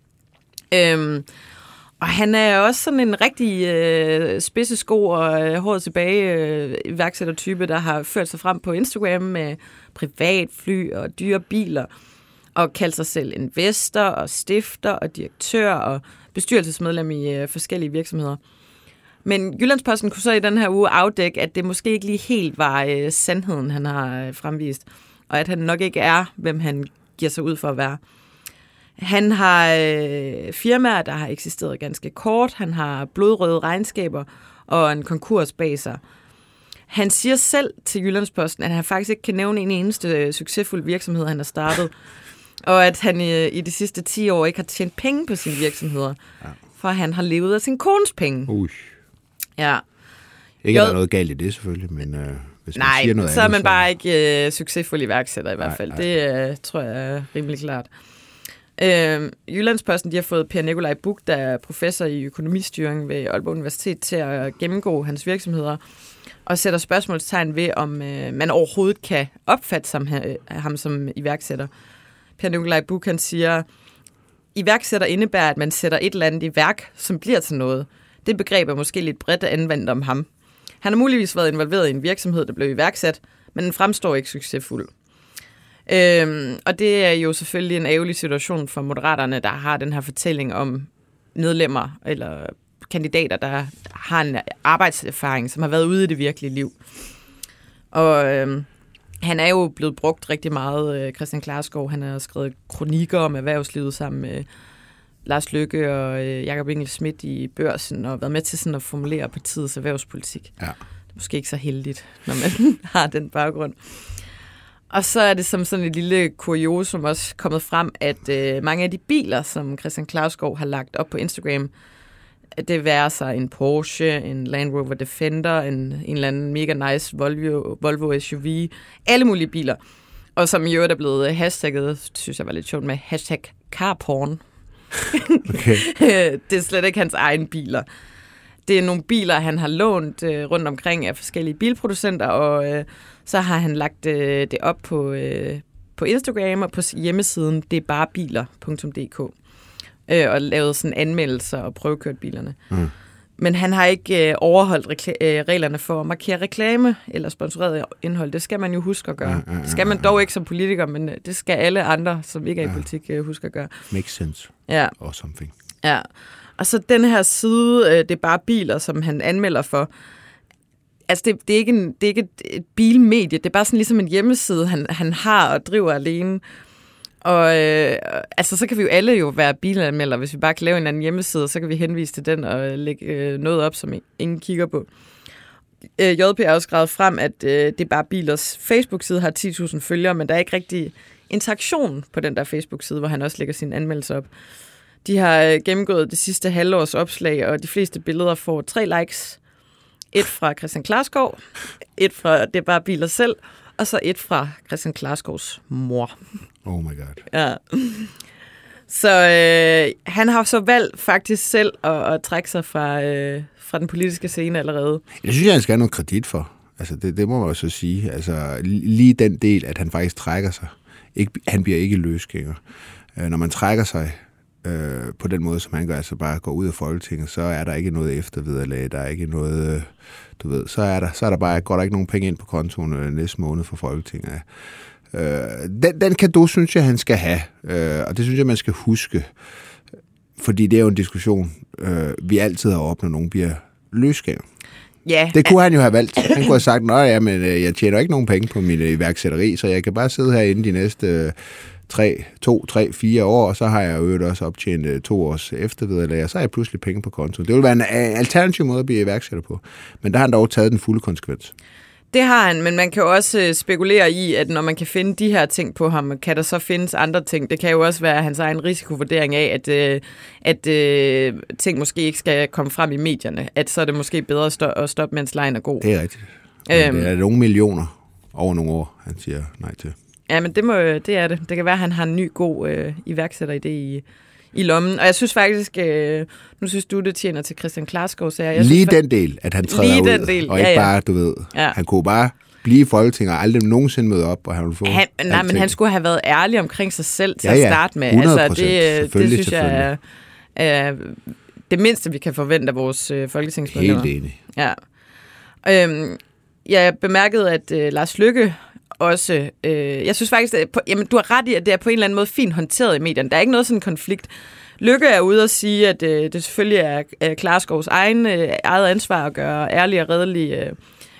Og han er også sådan en rigtig spidsesko og hårdt tilbage iværksættertype, der har ført sig frem på Instagram med privatfly og dyre biler, og kaldt sig selv investor og stifter og direktør og bestyrelsesmedlem i forskellige virksomheder. Men Jyllandsposten kunne så i den her uge afdække, at det måske ikke lige helt var sandheden, han har fremvist, og at han nok ikke er, hvem han giver sig ud for at være. Han har firmaer, der har eksisteret ganske kort. Han har blodrøde regnskaber og en konkurs bag sig. Han siger selv til Jyllandsposten, at han faktisk ikke kan nævne en eneste succesfuld virksomhed, han har startet. Og at han i de sidste 10 år ikke har tjent penge på sine virksomheder. Ja. For han har levet af sin kones penge. Ja. Ikke er der noget galt i det selvfølgelig, men hvis man siger noget andet... så er man bare ikke succesfuld iværksætter i hvert fald. Det tror jeg er rimelig klart. Jyllandsposten, de har fået Per Nikolaj Buch, der er professor i økonomistyring ved Aalborg Universitet, til at gennemgå hans virksomheder og sætter spørgsmålstegn ved, om man overhovedet kan opfatte ham som iværksætter. Per Nikolaj Buch, han siger, iværksætter indebærer, at man sætter et eller andet i værk, som bliver til noget. Det begreb er måske lidt bredt anvendt om ham. Han har muligvis været involveret i en virksomhed, der blev iværksat, men den fremstår ikke succesfuld. Og det er jo selvfølgelig en ærgerlig situation for Moderaterne, der har den her fortælling om medlemmer eller kandidater, der har en arbejdserfaring, som har været ude i det virkelige liv. Og han er jo blevet brugt rigtig meget, Christian Klarskov. Han har skrevet kronikker om erhvervslivet sammen med Lars Løkke og Jakob Engel-Schmidt i Børsen, og været med til sådan at formulere partiets erhvervspolitik. Ja. Det er måske ikke så heldigt, når man har den baggrund. Og så er det som sådan et lille kuriosum også kommet frem, at mange af de biler, som Christian Klarskov har lagt op på Instagram, det værer sig en Porsche, en Land Rover Defender, en eller anden mega nice Volvo SUV, alle mulige biler. Og som i øvrigt er blevet hashtagget, synes jeg var lidt sjovt med, #carporn. Okay. Det er slet ikke hans egne biler. Det er nogle biler, han har lånt rundt omkring af forskellige bilproducenter, og så har han lagt det op på Instagram og på hjemmesiden detbarebiler.dk, og lavet sådan anmeldelser og prøvekørt bilerne. Men han har ikke overholdt reglerne for at markere reklame eller sponsoreret indhold. Det skal man jo huske at gøre. Det skal man dog ikke som politiker, men det skal alle andre, som ikke er i politik, huske at gøre. Makes sense. Ja. Or something. Ja. Og så den her side, det er bare biler, som han anmelder for. Altså, det er ikke et bilmedie. Det er bare sådan ligesom en hjemmeside, han har og driver alene. Og altså, så kan vi jo alle jo være bilanmeldere. Hvis vi bare kan lave en anden hjemmeside, så kan vi henvise til den og lægge noget op, som ingen kigger på. JP har også skrevet frem, at det er bare bilers Facebook-side har 10.000 følgere, men der er ikke rigtig interaktion på den der Facebook-side, hvor han også lægger sine anmeldelser op. De har gennemgået det sidste halvårs opslag, og de fleste billeder får 3 likes. Et fra Christian Klarskov, et fra Det er bare biler selv, og så et fra Christian Klarskovs mor. Oh my god. Ja. Så han har så valgt faktisk selv at trække sig fra den politiske scene allerede. Jeg synes, han skal have noget kredit for. Altså, det må man jo så sige. Altså, lige den del, at han faktisk trækker sig. Han bliver ikke løsgænger. Når man trækker sig på den måde, som han gør, altså bare går ud af Folketinget, så er der ikke noget eftervederlag, der er ikke noget, du ved, så er der bare, går der ikke nogen penge ind på kontoen næste måned for Folketinget. Den cadeau, synes jeg, han skal have, og det synes jeg, man skal huske, fordi det er jo en diskussion, vi altid har op, når nogen bliver løsgænger. Ja. Det kunne han jo have valgt. Han kunne have sagt, men jeg tjener ikke nogen penge på min iværksætteri, så jeg kan bare sidde herinde de næste 4 år, og så har jeg jo også optjent 2 års eftervederlag, og så har jeg pludselig penge på kontoen. Det vil være en alternativ måde at blive iværksætter på. Men der har han dog taget den fulde konsekvens. Det har han, men man kan jo også spekulere i, at når man kan finde de her ting på ham, kan der så findes andre ting. Det kan jo også være hans egen risikovurdering af, at ting måske ikke skal komme frem i medierne. At så er det måske bedre at stoppe, mens lejen er god. Det er rigtigt. Det er nogle millioner over nogle år, han siger nej til. Ja, men det er det. Det kan være, at han har en ny god iværksætteridé i lommen. Og jeg synes faktisk, nu synes du, det tjener til Christian Klarskov. Så lige den del, at han træder ud, del, og ikke bare, du ved, han kunne bare blive i Folketinget og aldrig nogensinde møde op, og han ville få men han skulle have været ærlig omkring sig selv til at starte med. 100%, altså, det synes jeg er det mindste, vi kan forvente af vores folketingsmedlemmer. Helt enig. Ja. Jeg bemærkede, at Lars Løkke også, jeg synes faktisk, jamen, du har ret i, at det er på en eller anden måde fint håndteret i medierne. Der er ikke noget sådan konflikt. Lykke er ude at sige, at det selvfølgelig er Klarskovs eget ansvar at gøre ærlig og redelig,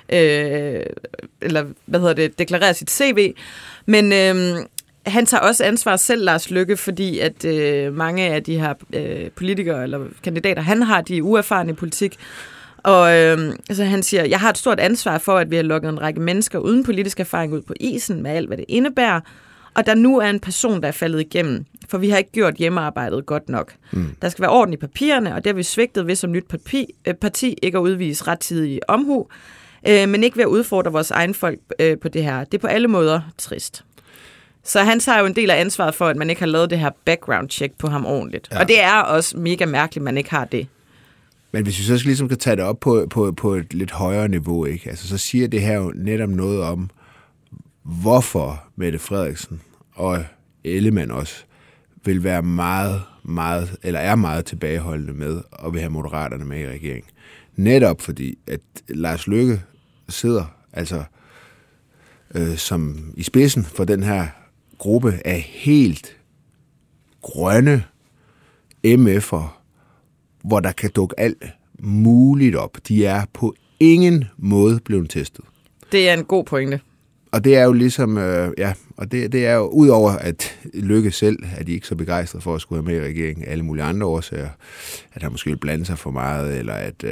deklarere sit CV. Men han tager også ansvar selv, Lars Løkke, fordi at mange af de her politikere eller kandidater, han har, de er uerfarne i politik. Og så han siger, jeg har et stort ansvar for, at vi har lukket en række mennesker uden politisk erfaring ud på isen, med alt, hvad det indebærer, og der nu er en person, der er faldet igennem, for vi har ikke gjort hjemmearbejdet godt nok. Der skal være orden i papirerne, og det har vi svigtet ved som nyt parti ikke at udvise rettidig omhu, men ikke ved at udfordre vores egen folk på det her. Det er på alle måder trist. Så han tager jo en del af ansvaret for, at man ikke har lavet det her background check på ham ordentligt. Ja. Og det er også mega mærkeligt, at man ikke har det. Men hvis vi så ligesom kan tage det op på et lidt højere niveau, ikke? Altså, så siger det her jo netop noget om, hvorfor Mette Frederiksen og Ellemann også vil være meget tilbageholdende med at vil have Moderaterne med i regeringen. Netop fordi, at Lars Løkke sidder altså som i spidsen for den her gruppe af helt grønne MF'er, hvor der kan dukke alt muligt op. De er på ingen måde blevet testet. Det er en god pointe. Og det er jo ligesom, og det er jo, udover at Løkke selv, at de ikke så begejstrede for at skulle have med i regeringen, alle mulige andre årsager, at han måske vil blande sig for meget, eller at,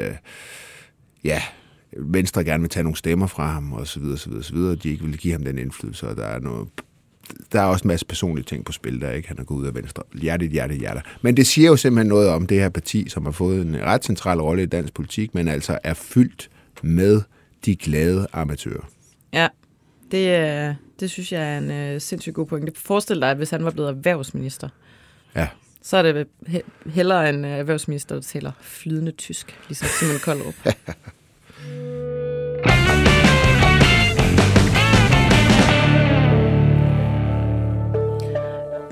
Venstre gerne vil tage nogle stemmer fra ham, og så videre, de ikke vil give ham den indflydelse, og der er også en masse personlige ting på spil, der ikke han er gået ud af Venstre. Hjerte. Men det siger jo simpelthen noget om det her parti, som har fået en ret central rolle i dansk politik, men altså er fyldt med de glade amatører. Ja, det synes jeg er en sindssygt god pointe. Forestil dig, at hvis han var blevet erhvervsminister, så er det hellere en erhvervsminister, der taler flydende tysk, ligesom Simon Kollerup.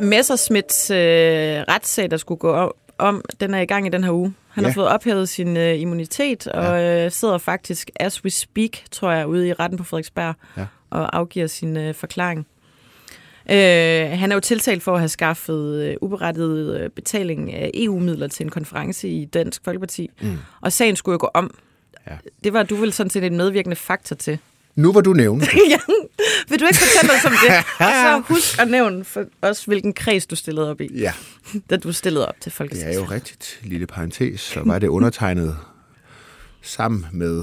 Messerschmidts retssag, der skulle gå om, den er i gang i den her uge. Han har fået ophævet sin immunitet, og sidder faktisk, as we speak, tror jeg, ude i retten på Frederiksberg, og afgiver sin forklaring. Han er jo tiltalt for at have skaffet uberettiget betaling af EU-midler til en konference i Dansk Folkeparti. Og sagen skulle jo gå om. Ja. Det var du vel sådan set en medvirkende faktor til. Nu var du nævnt. Ja. Vil du ikke fortælle os om det? Og så husk at nævne for os, hvilken kreds du stillede op i, da du stillede op til Folketinget. Det er jo rigtigt. Lille parentes. Så var det undertegnet sammen med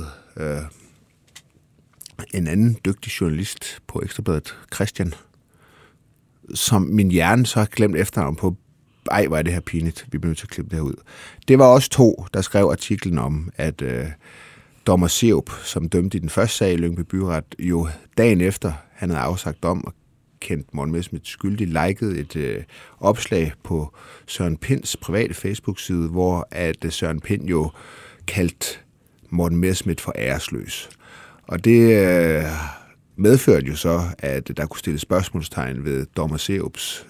en anden dygtig journalist på Ekstrabladet, Christian, som min hjerne så har glemt efternavn på. Ej, hvor er det her pinligt. Vi bliver nødt til at klippe det her ud. Det var også 2, der skrev artiklen om, at dommer Serup, som dømte i den første sag i Lyngby Byret, jo dagen efter han havde afsagt dom og kendt Morten Messerschmidt skyldig, likede et opslag på Søren Pinds private Facebook-side, hvor at Søren Pind jo kaldte Morten Messerschmidt for æresløs. Og det medførte jo så, at der kunne stilles spørgsmålstegn ved dommer Serups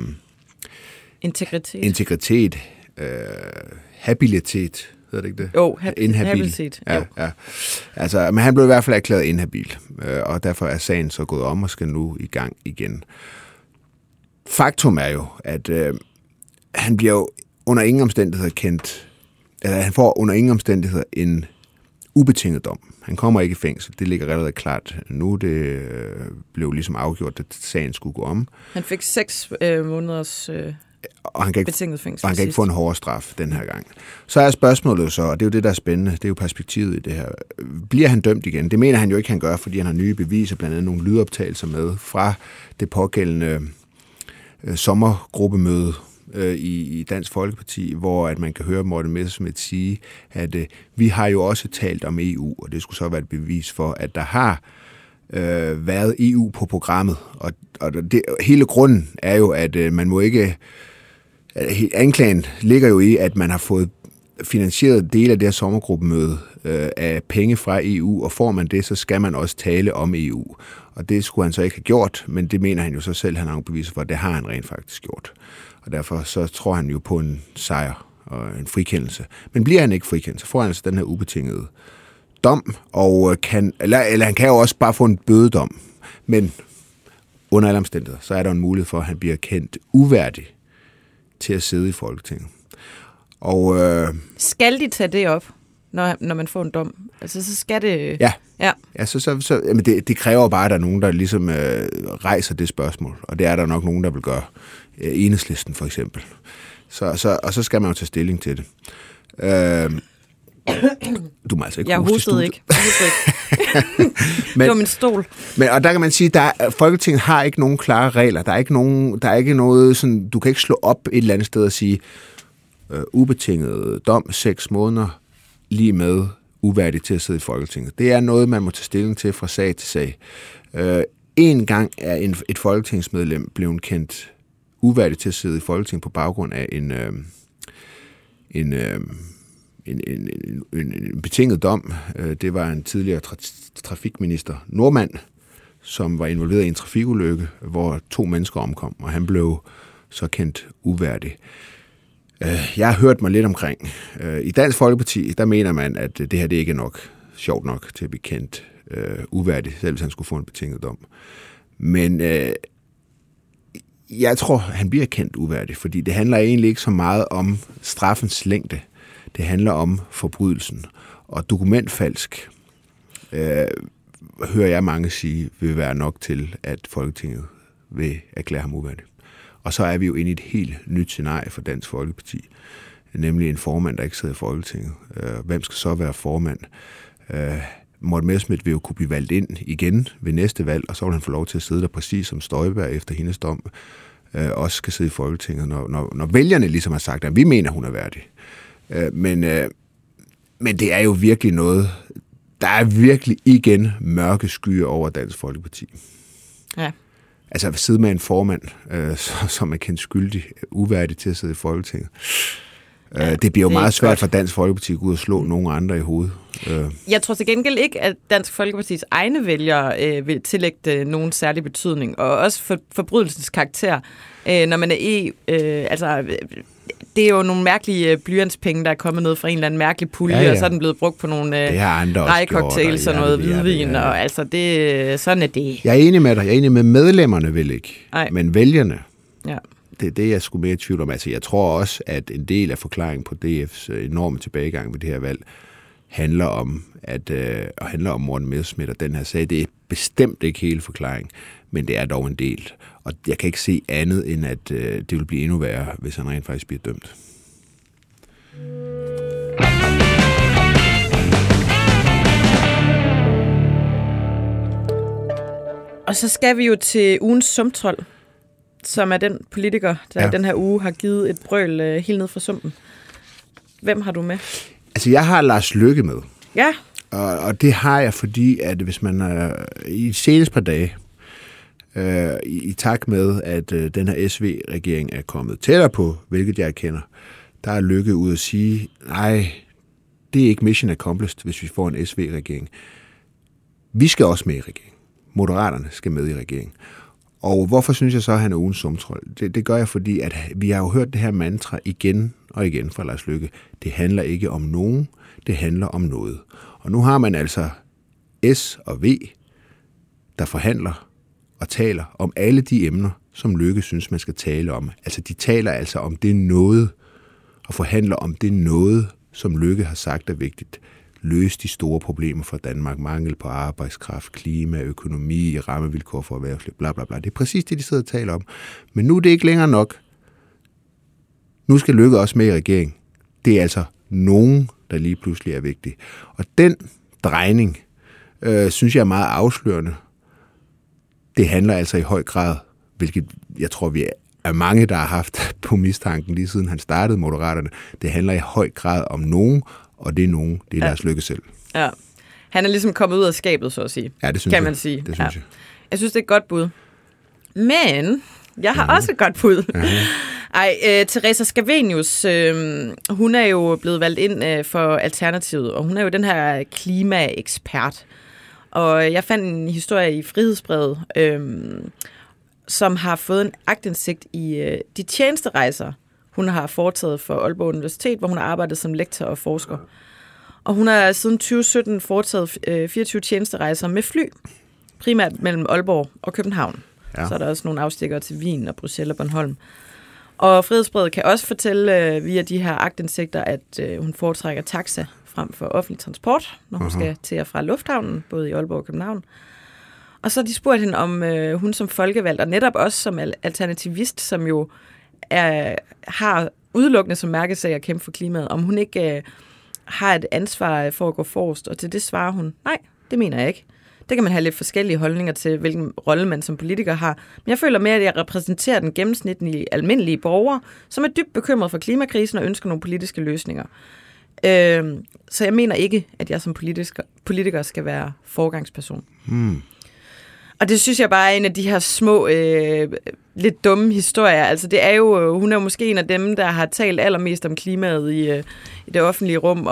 integritet, habilitet, hedder det ikke det? Jo, habilitet. Ja. Altså, men han blev i hvert fald erklæret inhabil, og derfor er sagen så gået om og skal nu i gang igen. Faktum er jo, at han bliver jo under ingen omstændigheder han får under ingen omstændigheder en ubetinget dom. Han kommer ikke i fængsel. Det ligger relativt klart nu. Det blev ligesom afgjort, at sagen skulle gå om. Han fik 6 måneders betinget fængsel. Og han kan ikke få en hårdere straf den her gang. Så er spørgsmålet så, og det er jo det, der er spændende, det er jo perspektivet i det her. Bliver han dømt igen? Det mener han jo ikke, han gør, fordi han har nye beviser, blandt andet nogle lydoptagelser med fra det pågældende sommergruppemøde i Dansk Folkeparti, hvor at man kan høre Morten Messerschmidt sige, at vi har jo også talt om EU, og det skulle så være et bevis for, at der har været EU på programmet. Og hele grunden er jo, at man må ikke... Anklagen ligger jo i, at man har fået finansieret dele af det her sommergruppemøde af penge fra EU, og får man det, så skal man også tale om EU. Og det skulle han så ikke have gjort, men det mener han jo så selv, han har nogle beviser for, at det har han rent faktisk gjort. Og derfor så tror han jo på en sejr og en frikendelse. Men bliver han ikke frikendt, så får han altså den her ubetingede dom, og eller han kan jo også bare få en bødedom. Men under alle omstændigheder, så er der en mulighed for, at han bliver kendt uværdig til at sidde i Folketinget. Og skal de tage det op, når man får en dom? Altså, så skal det... Ja, så jamen det kræver bare, at der er nogen, der ligesom rejser det spørgsmål. Og det er der nok nogen, der vil gøre. Enhedslisten for eksempel. Og så skal man jo tage stilling til det. Du må altså ikke huske det. Jeg hostede ikke. Det var min stol. Og der kan man sige, at Folketinget har ikke nogen klare regler. Der er ikke noget sådan, du kan ikke slå op et eller andet sted og sige, ubetinget dom 6 måneder, lige med uværdigt til at sidde i Folketinget. Det er noget, man må tage stilling til fra sag til sag. En gang er et folketingsmedlem blevet kendt uværdigt til at sidde i Folketinget på baggrund af en betinget dom. Det var en tidligere trafikminister, Nordmand, som var involveret i en trafikulykke, hvor 2 mennesker omkom, og han blev så kendt uværdig. Jeg har hørt mig lidt omkring. I Dansk Folkeparti, der mener man, at det her det ikke er nok sjovt nok til at blive kendt uværdig, selv hvis han skulle få en betinget dom. Men jeg tror, han bliver kendt uværdig, fordi det handler egentlig ikke så meget om straffens længde. Det handler om forbrydelsen. Og dokumentfalsk, hører jeg mange sige, vil være nok til, at Folketinget vil erklære ham uværdig. Og så er vi jo inde i et helt nyt scenarie for Dansk Folkeparti, nemlig en formand, der ikke sidder i Folketinget. Hvem skal så være formand? Morten Messerschmidt vil jo kunne blive valgt ind igen ved næste valg, og så vil han få lov til at sidde der præcis som Støjberg efter hendes dom, også skal sidde i Folketinget, når vælgerne ligesom har sagt, at vi mener, hun er værdig. Men det er jo virkelig noget, der er virkelig igen mørke skyer over Dansk Folkeparti. Ja. Altså at sidde med en formand, som er kendt skyldig, uværdig til at sidde i Folketinget. Det bliver jo meget svært for Dansk Folkeparti at gå ud og slå nogen andre i hovedet. Jeg tror til gengæld ikke, at Dansk Folkepartis egne vælgere vil tillægge det nogen særlig betydning, og også for forbrydelsens karakter, når man er det er jo nogle mærkelige blyantspenge, der er kommet ned fra en eller anden mærkelig pulje, og så er den blevet brugt på nogle rejcocktails og noget hvidvin, og altså sådan er det. Jeg er enig med dig. Jeg er enig med medlemmerne, vil ikke. Men vælgerne, det er det, jeg skulle mere i tvivl om. Altså, jeg tror også, at en del af forklaringen på DF's enorme tilbagegang ved det her valg handler om Morten Messerschmidt og den her sag. Det er bestemt ikke hele forklaringen, men det er dog en del. Og jeg kan ikke se andet, end at det vil blive endnu værre, hvis han rent faktisk bliver dømt. Og så skal vi jo til ugens sumtrold, som er den politiker, der den her uge har givet et brøl helt ned fra sumpen. Hvem har du med? Altså, jeg har Lars Løkke med. Ja. Og det har jeg, fordi at hvis man i de seneste par dage, i takt med, at den her SV-regering er kommet tættere på, hvilket jeg kender, der er Løkke ud at sige, nej, det er ikke mission accomplished, hvis vi får en SV-regering. Vi skal også med i regeringen. Moderaterne skal med i regeringen. Og hvorfor synes jeg så, at han er ugens sumtrold? Det gør jeg, fordi at vi har jo hørt det her mantra igen og igen fra Lars Løkke. Det handler ikke om nogen, det handler om noget. Og nu har man altså S og V, der forhandler og taler om alle de emner, som Løkke synes, man skal tale om. Altså, de taler altså om det noget, og forhandler om det noget, som Løkke har sagt er vigtigt. Løse de store problemer for Danmark, mangel på arbejdskraft, klima, økonomi, rammevilkår for erhvervsliv, bla bla bla. Det er præcis det, de sidder og taler om. Men nu er det ikke længere nok. Nu skal Løkke også med i regeringen. Det er altså nogen, der lige pludselig er vigtig. Og den drejning, synes jeg er meget afslørende. Det handler altså i høj grad, hvilket jeg tror, vi er mange, der har haft på mistanken lige siden han startede Moderaterne. Det handler i høj grad om nogen, og det er nogen, det er Lars Løkke selv. Ja. Han er ligesom kommet ud af skabet, så at sige. Ja, det synes kan jeg. Man sige. Det synes jeg. Jeg synes, det er et godt bud. Men jeg har også et godt bud. Teresa Scavenius, hun er jo blevet valgt ind for Alternativet, og hun er jo den her klimaekspert. Og jeg fandt en historie i Frihedsbrevet, som har fået en aktindsigt i de tjenesterejser, hun har foretaget for Aalborg Universitet, hvor hun har arbejdet som lektor og forsker. Og hun har siden 2017 foretaget 24 tjenesterejser med fly, primært mellem Aalborg og København. Ja. Så er der også nogle afstikkere til Wien og Bruxelles og Bornholm. Og Frihedsbrevet kan også fortælle via de her aktindsigter, at hun foretrækker taxa frem for offentlig transport, når hun skal til og fra lufthavnen, både i Aalborg og København. Og så har de spurgt hende, om hun som folkevalgt, og netop også som alternativist, som jo har udelukkende som mærkesag at kæmpe for klimaet, om hun ikke har et ansvar for at gå forrest. Og til det svarer hun, nej, det mener jeg ikke. Det kan man have lidt forskellige holdninger til, hvilken rolle man som politiker har. Men jeg føler mere, at jeg repræsenterer den gennemsnitlige, almindelige borger, som er dybt bekymret for klimakrisen og ønsker nogle politiske løsninger. Så jeg mener ikke, at jeg som politiker skal være forgangsperson. Og det synes jeg bare er en af de her små, lidt dumme historier. Altså det er jo, hun er jo måske en af dem, der har talt allermest om klimaet i det offentlige rum,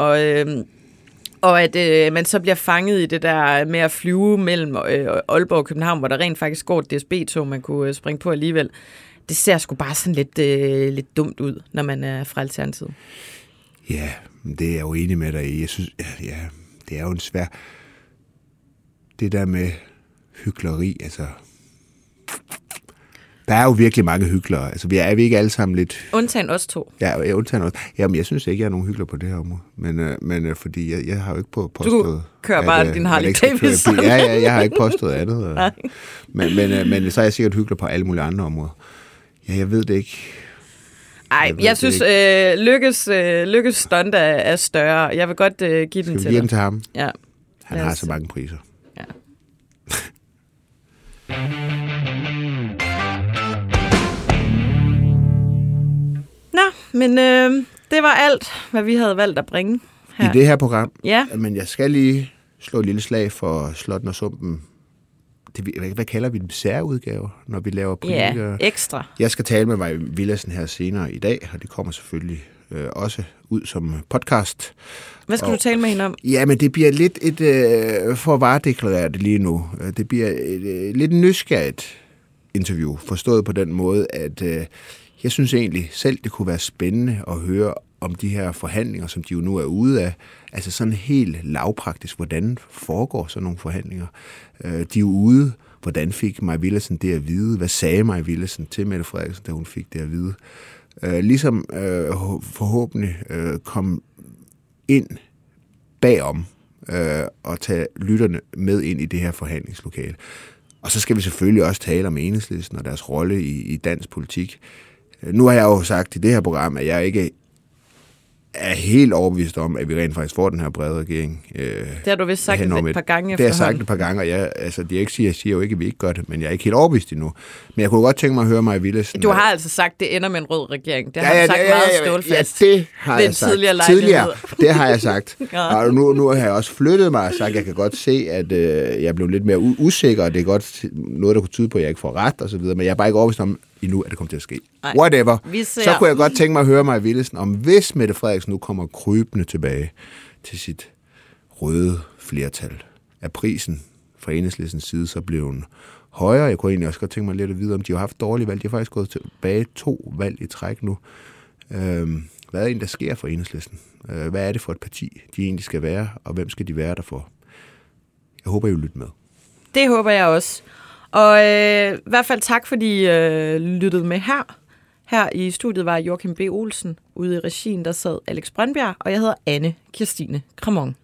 og at man så bliver fanget i det der med at flyve mellem Aalborg og København, hvor der rent faktisk går et DSB-tog, man kunne springe på alligevel. Det ser sgu bare sådan lidt dumt ud, når man er fra Alternativet. Ja, det er jeg jo enig med dig i. Jeg synes, ja, det er jo en svær... Det der med hykleri, altså... Der er jo virkelig mange hyklere. Altså, er vi ikke alle sammen lidt... Undtagen os to. Ja, undtagen os. Jamen, jeg synes ikke, jeg er nogen hykler på det her område. Men fordi jeg har jo ikke påstået... Du kører bare din Harley Davidson. Ja, jeg har ikke påstået andet. Men så er jeg sikkert hykler på alle mulige andre områder. Ja, jeg ved det ikke. Nej, jeg synes, Lykkes stunt er større. Jeg vil godt give den til dig. Skal vi give den til ham? Ja. Han har så mange priser. Ja. Nå, men det var alt, hvad vi havde valgt at bringe her. I det her program? Ja. Men jeg skal lige slå et lille slag for Slotten og Sumpen. Hvad kalder vi den? Særudgaver, når vi laver politikere? Ja, ekstra. Jeg skal tale med Mai Villadsen her senere i dag, og det kommer selvfølgelig også ud som podcast. Hvad skal du tale med hende om? Ja, men det bliver lidt for at varedeklarere det lige nu, det bliver lidt nysgerrigt interview, forstået på den måde, at jeg synes egentlig selv, det kunne være spændende at høre om de her forhandlinger, som de jo nu er ude af. Altså sådan helt lavpraktisk, hvordan foregår sådan nogle forhandlinger? De er jo ude. Hvordan fik Mai Villadsen det at vide? Hvad sagde Mai Villadsen til Mette Frederiksen, da hun fik det at vide? Ligesom forhåbentlig kom ind bagom og tage lytterne med ind i det her forhandlingslokale. Og så skal vi selvfølgelig også tale om Enhedslisten og deres rolle i dansk politik. Nu har jeg jo sagt i det her program, at jeg ikke er helt overbevist om, at vi rent faktisk får den her brede regering. Det har du vist sagt et par gange efterhånden. Det har jeg sagt et par gange, og jeg siger jo ikke, at vi ikke gør det, men jeg er ikke helt overbevist endnu. Men jeg kunne godt tænke mig at høre Mai Villadsen. Du har altså sagt, at det ender med en rød regering. Det har du sagt meget stålfast. Ja, det har jeg sagt. Tidligere, det har jeg sagt. Og nu har jeg også flyttet mig og sagt, at jeg kan godt se, at jeg blev lidt mere usikker, og det er godt noget, der kunne tyde på, at jeg ikke får ret, og så videre. Men jeg er bare ikke overbevist om endnu, at det kommer til at ske. Ej, whatever. Så kunne jeg godt tænke mig at høre Mai Villadsen om, hvis Mette Frederiksen nu kommer krybende tilbage til sit røde flertal, er prisen fra Enhedslistens side så blevet højere. Jeg kunne egentlig også godt tænke mig lidt at vide, om de har haft dårlige valg. De har faktisk gået tilbage 2 valg i træk nu. Hvad er det, der sker for Enhedslisten? Hvad er det for et parti, de egentlig skal være, og hvem skal de være der for? Jeg håber, I vil lytte med. Det håber jeg også. Og i hvert fald tak, fordi I lyttede med her. Her i studiet var Joachim B. Olsen. Ude i regien, der sad Alex Brøndbjerg, og jeg hedder Anne Kirstine Kramon.